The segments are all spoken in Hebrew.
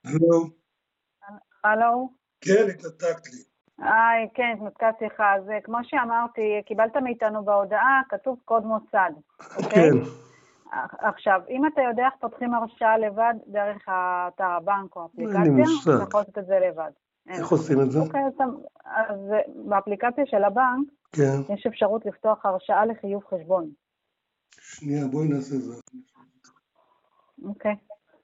הלו, הלו? כן, התנתקת לי. כן, התנתקתי לך. אז כמו שאמרתי, קיבלת מאיתנו בהודעה, כתוב קוד מוסד, אוקיי? כן. עכשיו, אם אתה יודע איך פותחים הרשאה לבד דרך האתר הבנק או אין לי אפליקציה, מושג. אתה יכול לעשות את זה לבד. איך עושים את זה? אוקיי, אז באפליקציה של הבנק, כן. יש אפשרות לפתוח הרשאה לחיוב חשבון. שנייה, בואי נעשה זה. אוקיי.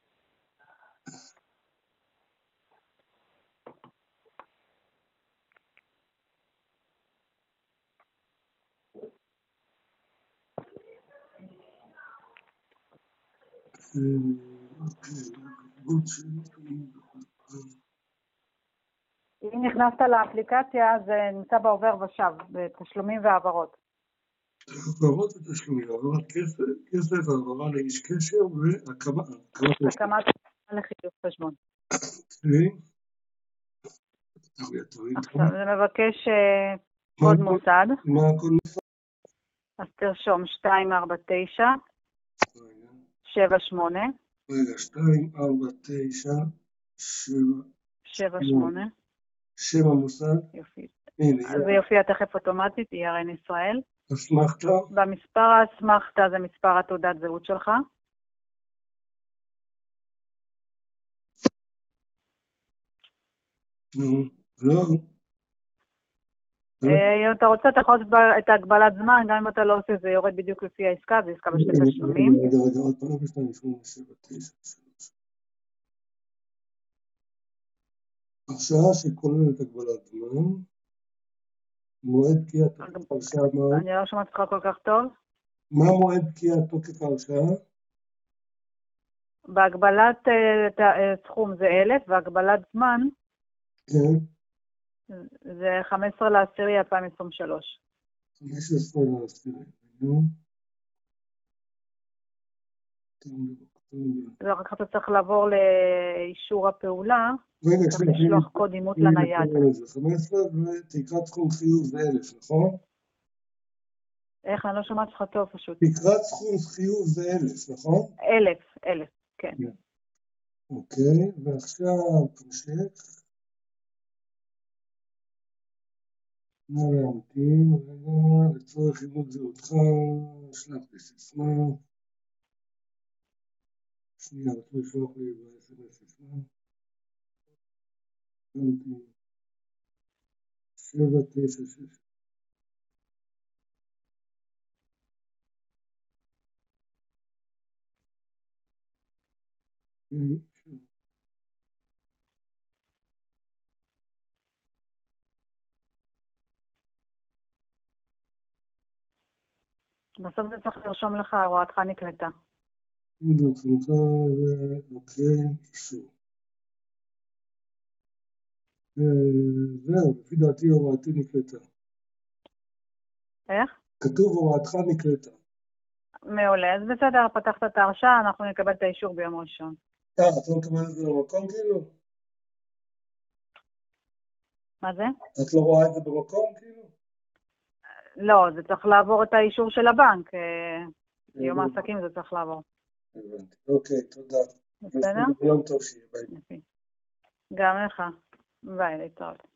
אם נכנסת לאפליקציה, זה נמצא בעובר ושב, בתשלומים והעברות. העברות ותשלומים, העברת כסף, העברה לאיש קשר והקמת הקמת לחיוב חשבון. עכשיו, זה מבקש קוד מוסד. מה הקוד מוסד? אז תרשום 249 78 רגע, 249 78 שם המוסד. יופי. הנה, זה יופיע תכף אוטומטית, ERN ישראל. אסמכתה. במספר האסמכתה זה מספר התעודת זהות שלך. לא. אם אתה רוצה, אתה יכול לעשות את הגבלת זמן, גם אם אתה לא עושה, זה יורד בדיוק לפי העסקה, זה עסקה בשתי תשלומים. רגע, עוד פעם, 279. הרשאה שכוללת הגבלת זמן, מועד פקיעת תוקף ההרשאה מהו? אני לא שומעת אותך כל כך טוב. מה מועד פקיעת תוקף ההרשאה? בהגבלת סכום זה 1,000, והגבלת זמן כן. זה 15/10/2023. 15/10. נו. ואחר כך אתה צריך לעבור לאישור הפעולה, צריך לשלוח קוד אימות לנייד. 15 ותקרת סכום חיוב זה 1,000, נכון? איך? אני לא שומעת לך טוב פשוט. תקרת סכום חיוב זה 1,000, נכון? 1,000, כן. אוקיי, ועכשיו תמשיך. נא להמתין, רגע, לצורך אימות זהותך, שלח לי סיסמה. שנייה, רוצה לשלוח לי ב-SMS סיסמה. 796. בסוף זה צריך לרשום לך, הוראתך נקלטה. אוקיי, אישור. זהו, לפי דעתי הוראתי נקלטה. איך? כתוב הוראתך נקלטה. מעולה, אז בסדר, פתחת את ההרשאה, אנחנו נקבל את האישור ביום ראשון. את לא מקבלת את זה במקום כאילו? מה זה? את לא רואה את זה במקום כאילו? לא, זה צריך לעבור את האישור של הבנק. יום העסקים זה צריך לעבור. הבנתי, אוקיי, תודה. בסדר? יום טוב שיהיה, ביי. גם לך. ביי, להתראות.